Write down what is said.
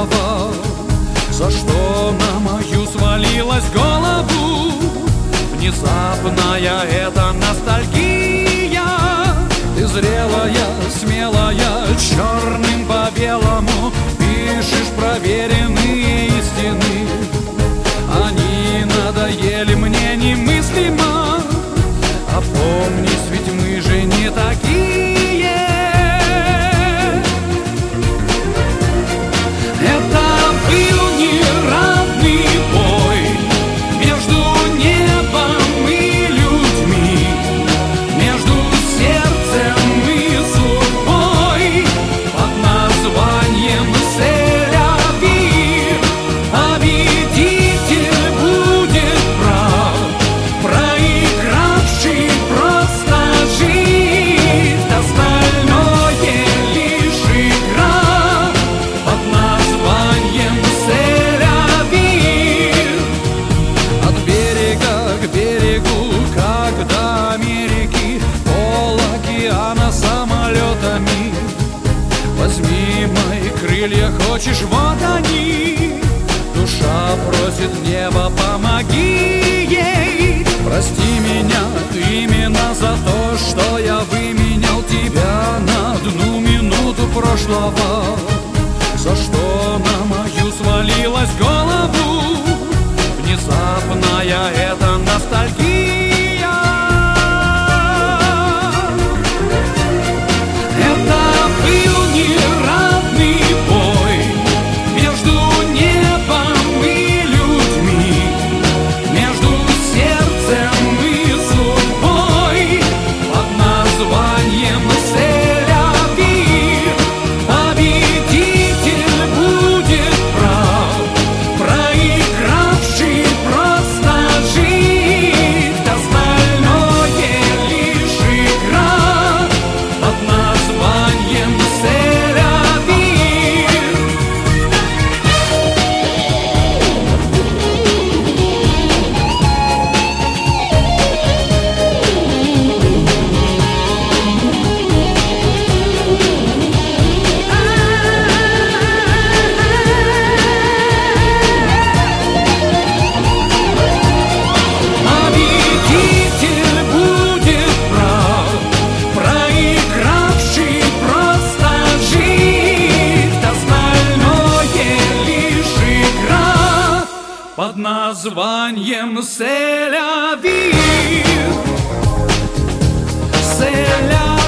прошлого? За что на мою свалилась голову внезапная эта ностальгия? Ты зрелая, смелая, черным по белому пишешь проверенные истины. Они надоели мне немыслимо. Опомнись, ведь мы же не такие. Это был неравный бой между небом и людьми, между сердцем и судьбой под названием «Сель-Авив». Победитель будет прав, проигравший просто жить. Остальное лишь игра под названием «Сель-Авив». От берега к берегу, как до Америки, пол океана самолетами. Возьми мои крылья, хочешь, вот они. Душа просит небо, помоги ей. Прости меня именно за то, что я выменял тебя на одну минуту прошлого. За что на мою свалилась голову внезапная эта ностальгия? Это был неравный бой между небом и людьми, между сердцем и судьбой под названием «Сель-Авив». Победитель будет прав, проигравший просто жить. Остальное лишь игра под названием «Сель-Авив». Победитель будет прав, проигравший просто жить. Остальное лишь игра под названием «Сель-Авив». Сель-Авив.